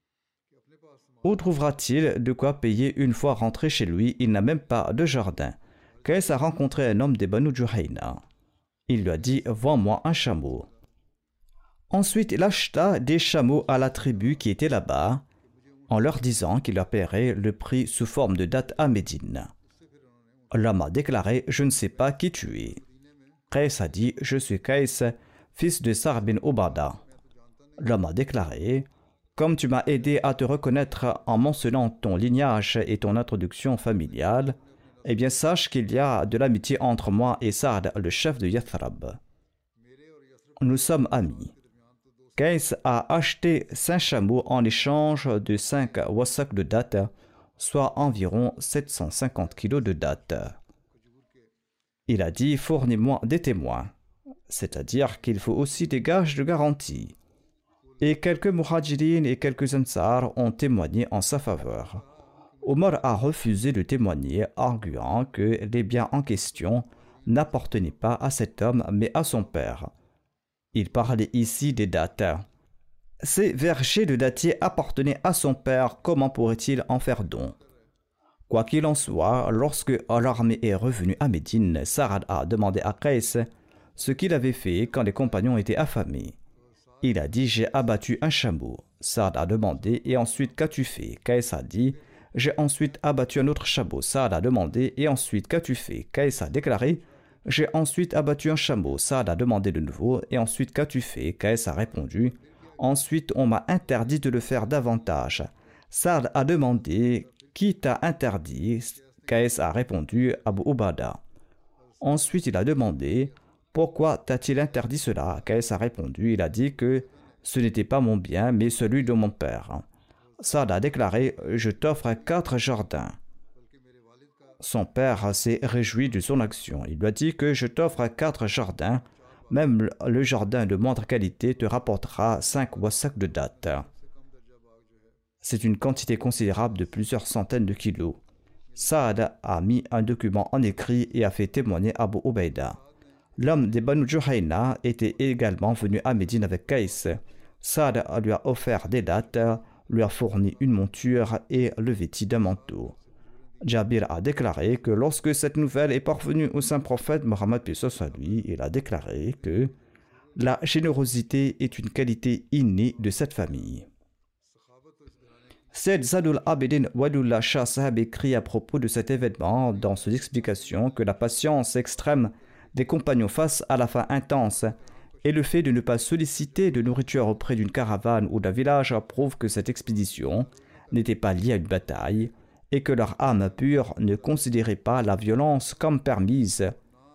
Où trouvera-t-il de quoi payer une fois rentré chez lui? Il n'a même pas de jardin. Qais a rencontré un homme des Banu Juhayna. Il lui a dit: vends-moi un chameau. Ensuite, il acheta des chameaux à la tribu qui était là-bas, en leur disant qu'il leur paierait le prix sous forme de date à Médine. L'homme a déclaré: je ne sais pas qui tu es. Qais a dit: je suis Qais, fils de Sa'd bin Ubada. L'homme a déclaré: comme tu m'as aidé à te reconnaître en mentionnant ton lignage et ton introduction familiale, eh bien sache qu'il y a de l'amitié entre moi et Sa'd, le chef de Yathrib. Nous sommes amis. Qais a acheté cinq chameaux en échange de cinq wasak de dattes, soit environ sept cent cinquante kilos de dattes. Il a dit: fournis-moi des témoins, c'est-à-dire qu'il faut aussi des gages de garantie. Et quelques muhajirines et quelques ansar ont témoigné en sa faveur. Omar a refusé de témoigner, arguant que les biens en question n'appartenaient pas à cet homme mais à son père. Il parlait ici des dattes. Ces vergers de dattiers appartenaient à son père, comment pourrait-il en faire don? Quoi qu'il en soit, lorsque l'armée est revenue à Médine, Sa'd a demandé à Qais ce qu'il avait fait quand les compagnons étaient affamés. Il a dit: j'ai abattu un chameau. Sa'd a demandé: et ensuite qu'as-tu fait? Qais a dit: j'ai ensuite abattu un autre chameau. Sa'd a demandé: et ensuite qu'as-tu fait? Qais a déclaré: j'ai ensuite abattu un chameau. Sa'd a demandé de nouveau: et ensuite qu'as-tu fait? Qais a répondu: ensuite on m'a interdit de le faire davantage. Sa'd a demandé: qui t'a interdit? Qais a répondu: Abu Ubada. Ensuite il a demandé: pourquoi t'a-t-il interdit cela? Qais a répondu: il a dit que ce n'était pas mon bien mais celui de mon père. Sa'd a déclaré: je t'offre quatre jardins. Son père s'est réjoui de son action. Il lui a dit que je t'offre quatre jardins, même le jardin de moindre qualité te rapportera cinq wasak de dattes. C'est une quantité considérable de plusieurs centaines de kilos. Sa'd a mis un document en écrit et a fait témoigner Abu Ubaïda. L'homme des Banu Juhayna était également venu à Médine avec Qais. Sa'd lui a offert des dattes, lui a fourni une monture et le vêtit d'un manteau. Jabir a déclaré que lorsque cette nouvelle est parvenue au saint prophète Mohammed paix soit sur lui, il a déclaré que la générosité est une qualité innée de cette famille. Sayyid Zadul Abidin Walullah Shah Sahab écrit à propos de cet événement dans ses explications que la patience extrême des compagnons face à la faim intense et le fait de ne pas solliciter de nourriture auprès d'une caravane ou d'un village prouve que cette expédition n'était pas liée à une bataille et que leur âme pure ne considérait pas la violence comme permise.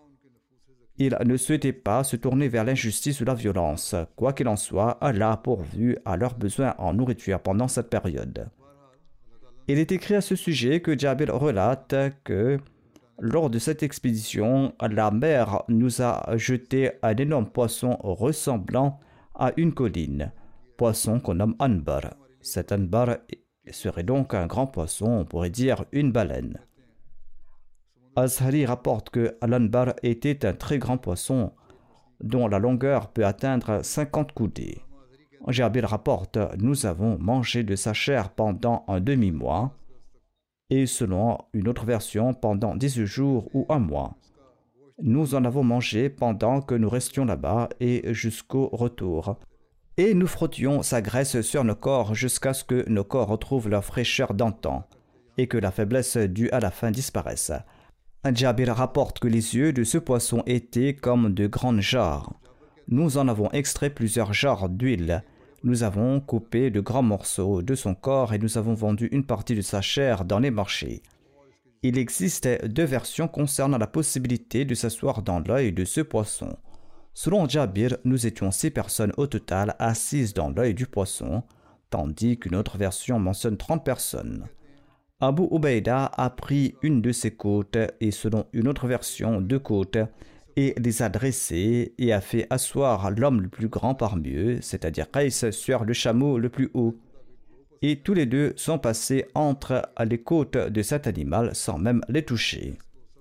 Ils ne souhaitaient pas se tourner vers l'injustice ou la violence. Quoi qu'il en soit, Allah a pourvu à leurs besoins en nourriture pendant cette période. Il est écrit à ce sujet que Jabir relate que lors de cette expédition, la mer nous a jeté un énorme poisson ressemblant à une colline, poisson qu'on nomme Anbar. Cet Anbar serait donc un grand poisson, on pourrait dire une baleine. Azhari rapporte que l'anbar était un très grand poisson dont la longueur peut atteindre cinquante coudées. Jabir rapporte « Nous avons mangé de sa chair pendant un demi-mois et selon une autre version pendant dix jours ou un mois. Nous en avons mangé pendant que nous restions là-bas et jusqu'au retour. Et nous frottions sa graisse sur nos corps jusqu'à ce que nos corps retrouvent leur fraîcheur d'antan et que la faiblesse due à la faim disparaisse. » Jabir rapporte que les yeux de ce poisson étaient comme de grandes jarres. Nous en avons extrait plusieurs jarres d'huile. Nous avons coupé de grands morceaux de son corps et nous avons vendu une partie de sa chair dans les marchés. Il existe deux versions concernant la possibilité de s'asseoir dans l'œil de ce poisson. Selon Jabir, nous étions six personnes au total assises dans l'œil du poisson, tandis qu'une autre version mentionne trente personnes. Abu Ubaïda a pris une de ses côtes et selon une autre version deux côtes et les a dressées et a fait asseoir l'homme le plus grand parmi eux, c'est-à-dire Qais, sur le chameau le plus haut. Et tous les deux sont passés entre les côtes de cet animal sans même les toucher.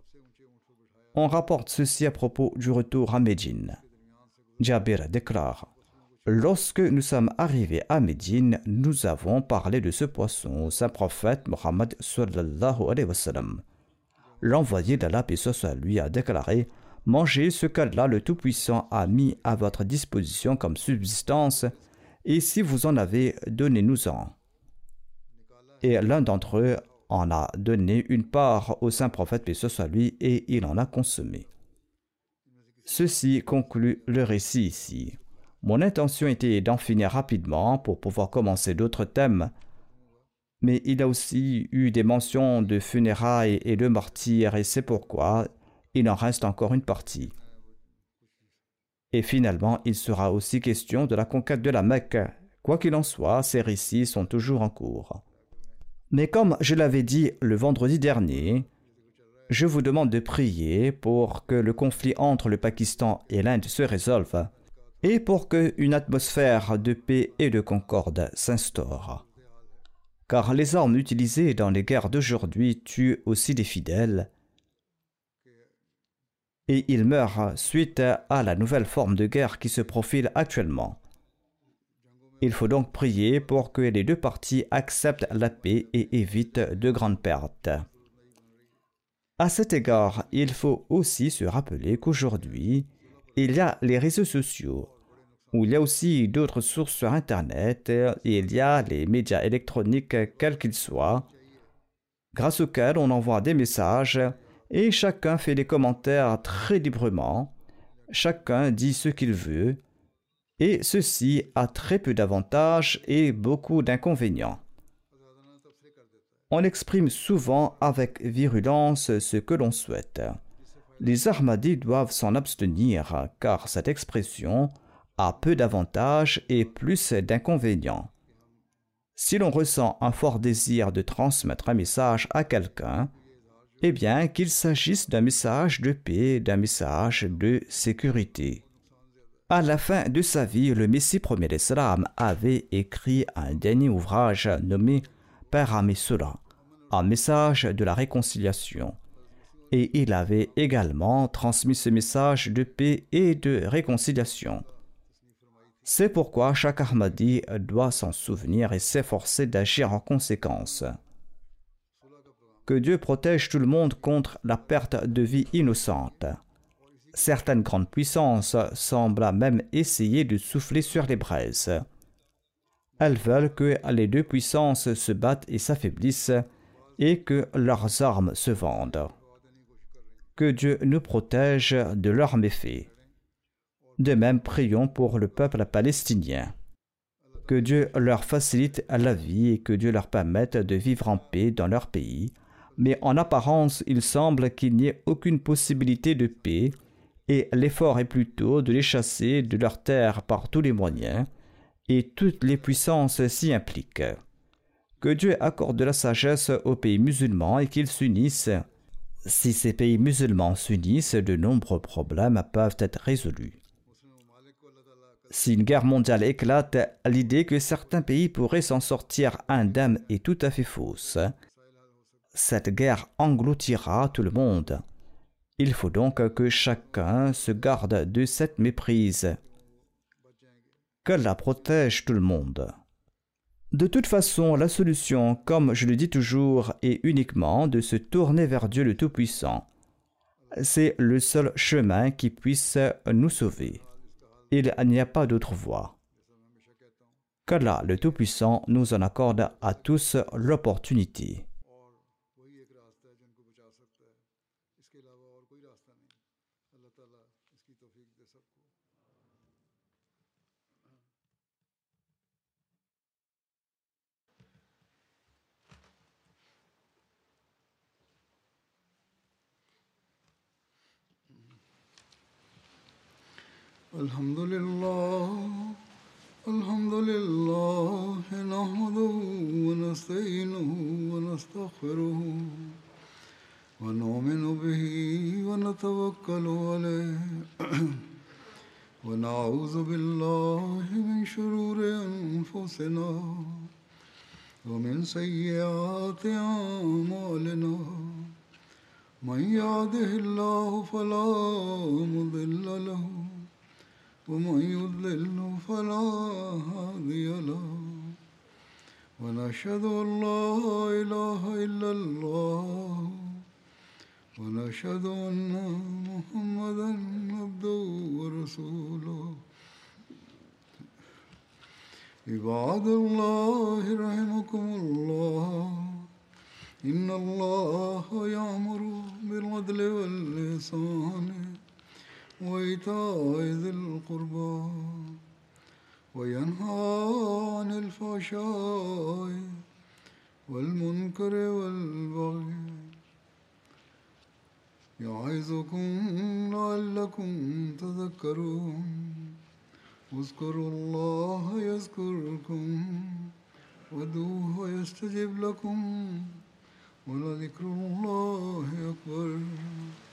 On rapporte ceci à propos du retour à Médine. Jabir déclare: lorsque nous sommes arrivés à Médine, nous avons parlé de ce poisson au saint prophète Mohammed sallallahu alayhi wa sallam. L'envoyé d'Allah, paix soit lui, a déclaré: mangez ce qu'Allah le Tout-Puissant a mis à votre disposition comme subsistance, et si vous en avez, donnez-nous-en. Et l'un d'entre eux en a donné une part au saint prophète, paix soit lui, et il en a consommé. Ceci conclut le récit ici. Mon intention était d'en finir rapidement pour pouvoir commencer d'autres thèmes, mais il y a aussi eu des mentions de funérailles et de martyrs, et c'est pourquoi il en reste encore une partie. Et finalement, il sera aussi question de la conquête de la Mecque. Quoi qu'il en soit, ces récits sont toujours en cours. Mais comme je l'avais dit le vendredi dernier, je vous demande de prier pour que le conflit entre le Pakistan et l'Inde se résolve et pour qu'une atmosphère de paix et de concorde s'instaure. Car les armes utilisées dans les guerres d'aujourd'hui tuent aussi des fidèles et ils meurent suite à la nouvelle forme de guerre qui se profile actuellement. Il faut donc prier pour que les deux parties acceptent la paix et évitent de grandes pertes. À cet égard, il faut aussi se rappeler qu'aujourd'hui, il y a les réseaux sociaux, où il y a aussi d'autres sources sur Internet, et il y a les médias électroniques, quels qu'ils soient, grâce auxquels on envoie des messages, et chacun fait des commentaires très librement, chacun dit ce qu'il veut, et ceci a très peu d'avantages et beaucoup d'inconvénients. On exprime souvent avec virulence ce que l'on souhaite. Les Ahmadis doivent s'en abstenir car cette expression a peu d'avantages et plus d'inconvénients. Si l'on ressent un fort désir de transmettre un message à quelqu'un, eh bien qu'il s'agisse d'un message de paix, d'un message de sécurité. À la fin de sa vie, le Messie premier d'Islam avait écrit un dernier ouvrage nommé Paramesura, un message de la réconciliation. Et il avait également transmis ce message de paix et de réconciliation. C'est pourquoi chaque Ahmadi doit s'en souvenir et s'efforcer d'agir en conséquence. Que Dieu protège tout le monde contre la perte de vie innocente. Certaines grandes puissances semblent même essayer de souffler sur les braises. Elles veulent que les deux puissances se battent et s'affaiblissent et que leurs armes se vendent. Que Dieu nous protège de leurs méfaits. De même, prions pour le peuple palestinien. Que Dieu leur facilite la vie et que Dieu leur permette de vivre en paix dans leur pays. Mais en apparence, il semble qu'il n'y ait aucune possibilité de paix et l'effort est plutôt de les chasser de leurs terres par tous les moyens et toutes les puissances s'y impliquent. Que Dieu accorde de la sagesse aux pays musulmans et qu'ils s'unissent. Si ces pays musulmans s'unissent, de nombreux problèmes peuvent être résolus. Si une guerre mondiale éclate, l'idée que certains pays pourraient s'en sortir indemnes est tout à fait fausse. cette guerre engloutira tout le monde. Il faut donc que chacun se garde de cette méprise. Qu'Allah protège tout le monde. De toute façon, la solution, comme je le dis toujours, est uniquement de se tourner vers Dieu le Tout-Puissant. C'est le seul chemin qui puisse nous sauver. Il n'y a pas d'autre voie. Qu'Allah le Tout-Puissant nous en accorde à tous l'opportunité. Alhamdulillah, alhamdulillah, nahmaduhu wa nasta'inuhu wa nastaghfiruhu wa nu'minu bihi wa natawakkalu alayhi wa na'udhu billahi min shururi anfusina wa min sayyiati a'malina. Man yahdihillahu fala mudilla lahu ومن يضلل فلا هادي له ونشهد أن لا إله إلا الله ونشهد أن محمدا عبده ورسوله عباد الله رحمكم الله إن الله يأمر بالعدل والإحسان وإيتاء ذي القربى وينهى عن الفحشاء والمنكر والبغي يعظكم لعلكم تذكرون اذكروا الله يذكركم وادعوه يستجب لكم ولذكر الله أكبر.